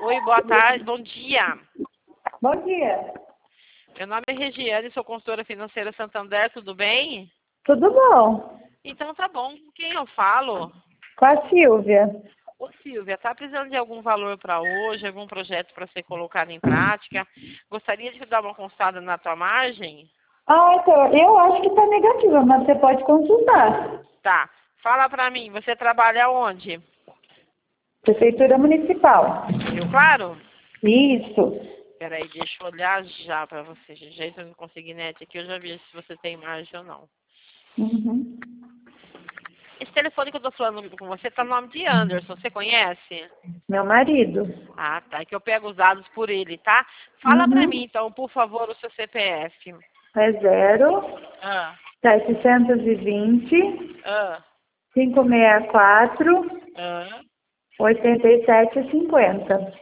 Oi, boa tarde, bom dia. Bom dia. Meu nome é Regiane, sou consultora financeira Santander, tudo bem? Tudo bom? Então tá bom, com quem eu falo? Com a Silvia. Ô Silvia, tá precisando de algum valor para hoje, algum projeto para ser colocado em prática? Gostaria de dar uma consultada na tua margem? Então, eu acho que está negativa, mas você pode consultar. Tá, fala para mim, você trabalha onde? Prefeitura Municipal. Rio Claro? Isso. Peraí, deixa eu olhar já para você. De jeito que eu não consegui net aqui, eu já vi se você tem margem ou não. Uhum. Esse telefone que eu tô falando com você tá no nome de Anderson, você conhece? Meu marido. Ah, tá, é que eu pego os dados por ele, tá? Fala pra mim, Uhum. então, por favor, o seu CPF. É 0, Ah, 720, ah, 564, ah. 87,50.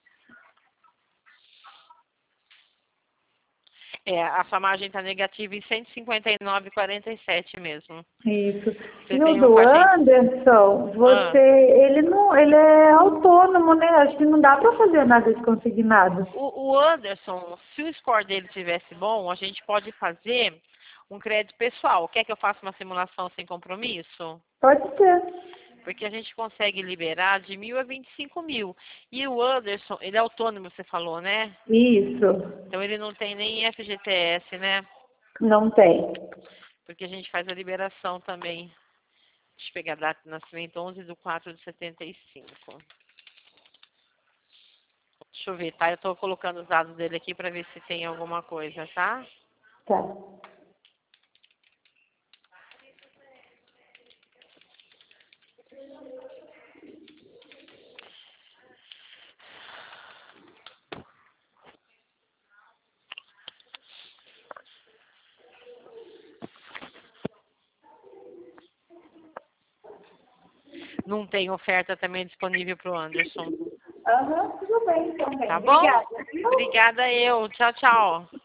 É, a sua margem tá negativa em 159,47 mesmo. Isso. Você E o tem um do com a gente? Anderson, Ah. ele é autônomo, né? Acho que não dá para fazer nada de consignado. O Anderson, se o score dele tivesse bom, a gente pode fazer um crédito pessoal. Quer que eu faça uma simulação sem compromisso? Pode ser. Porque a gente consegue liberar de 1.000 a 25.000. E o Anderson, ele é autônomo, você falou, né? Isso. Então ele não tem nem FGTS, né? Não tem. Porque a gente faz a liberação também. Deixa eu pegar a data de nascimento, 11/4/75. Deixa eu ver, tá? Eu tô colocando os dados dele aqui para ver se tem alguma coisa, tá? Tá. Não tem oferta também disponível para o Anderson. Tudo bem também. Tá bom? Obrigada. Obrigada eu. Tchau, tchau.